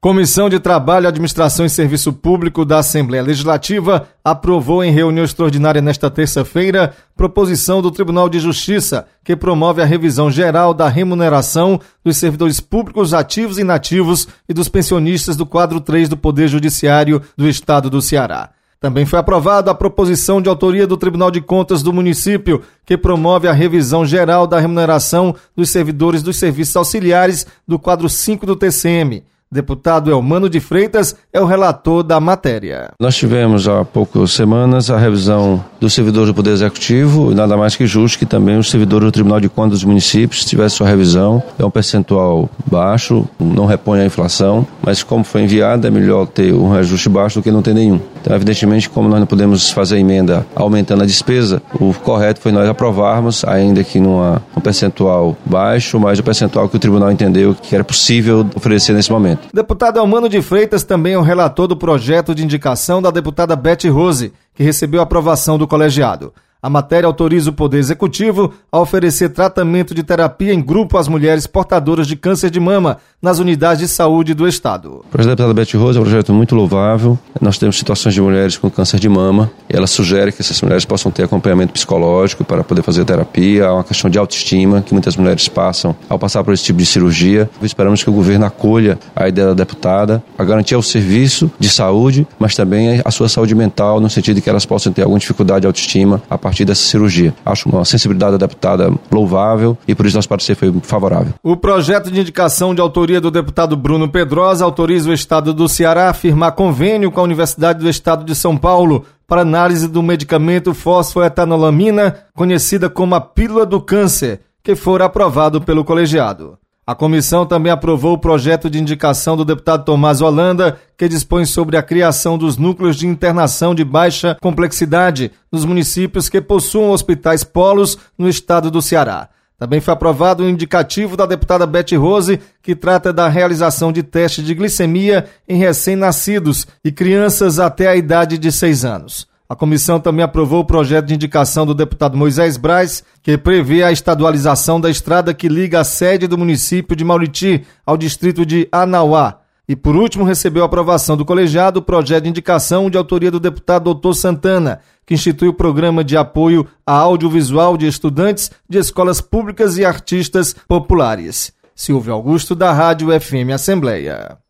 Comissão de Trabalho, Administração e Serviço Público da Assembleia Legislativa aprovou em reunião extraordinária nesta terça-feira proposição do Tribunal de Justiça que promove a revisão geral da remuneração dos servidores públicos ativos e inativos e dos pensionistas do quadro 3 do Poder Judiciário do Estado do Ceará. Também foi aprovada a proposição de autoria do Tribunal de Contas do município, que promove a revisão geral da remuneração dos servidores dos serviços auxiliares do quadro 5 do TCM. Deputado Elmano de Freitas é o relator da matéria. Nós tivemos há poucas semanas a revisão dos servidores do Poder Executivo, e nada mais que justo que também os servidores do Tribunal de Contas dos municípios tivessem sua revisão. É um percentual baixo, não repõe a inflação, mas como foi enviado é melhor ter um reajuste baixo do que não ter nenhum. Então, evidentemente, como nós não podemos fazer emenda aumentando a despesa, o correto foi nós aprovarmos, ainda que num percentual baixo, mas o percentual que o tribunal entendeu que era possível oferecer nesse momento. Deputado Elmano de Freitas também é o relator do projeto de indicação da deputada Beth Rose, que recebeu a aprovação do colegiado. A matéria autoriza o Poder Executivo a oferecer tratamento de terapia em grupo às mulheres portadoras de câncer de mama nas unidades de saúde do Estado. O projeto da deputada Beth Rose é um projeto muito louvável. Nós temos situações de mulheres com câncer de mama. Ela sugere que essas mulheres possam ter acompanhamento psicológico para poder fazer terapia. É uma questão de autoestima que muitas mulheres passam ao passar por esse tipo de cirurgia. Esperamos que o governo acolha a ideia da deputada, a garantir o serviço de saúde, mas também a sua saúde mental, no sentido de que elas possam ter alguma dificuldade de autoestima a partir dessa cirurgia. Acho uma sensibilidade da deputada louvável e por isso nosso parecer foi favorável. O projeto de indicação de autoria do deputado Bruno Pedrosa autoriza o Estado do Ceará a firmar convênio com a Universidade do Estado de São Paulo para análise do medicamento fosfoetanolamina, conhecida como a pílula do câncer, que for aprovado pelo colegiado. A comissão também aprovou o projeto de indicação do deputado Tomás Holanda, que dispõe sobre a criação dos núcleos de internação de baixa complexidade nos municípios que possuam hospitais polos no estado do Ceará. Também foi aprovado o indicativo da deputada Beth Rose, que trata da realização de testes de glicemia em recém-nascidos e crianças até a idade de 6 anos. A comissão também aprovou o projeto de indicação do deputado Moisés Braz, que prevê a estadualização da estrada que liga a sede do município de Mauriti ao distrito de Anauá. E, por último, recebeu a aprovação do colegiado o projeto de indicação de autoria do deputado Dr. Santana, que institui o programa de apoio a audiovisual de estudantes de escolas públicas e artistas populares. Silvio Augusto, da Rádio FM Assembleia.